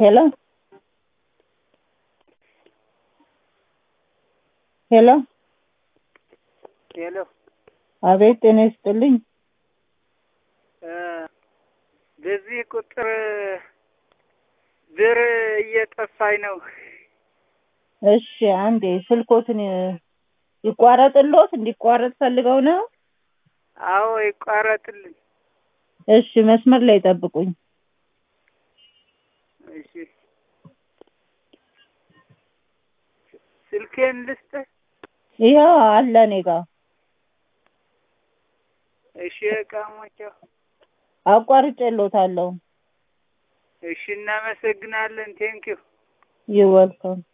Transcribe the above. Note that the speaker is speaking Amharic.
ሄሎ ሄሎ ሄሎ አቤት ጤና ይስጥልኝ። በዚህ ቁጥር ብር እየጠፋኝ ነው። እሺ አንዴ ስልኮትን ይቋረጥልዎት እንዲቋረጥ ፈልገው ነው? አዎ ይቋረጥልኝ። እሺ መስመር ላይ ጠብቁኝ። እሺ ስልኬን ልስጥህ? ይኸው አለ እኔ ጋር። እሺ እቃሞቸው አቋርጬልዎታለሁ። እሺ እናመሰግናለን። ቴንኪው ዩ ዌልካም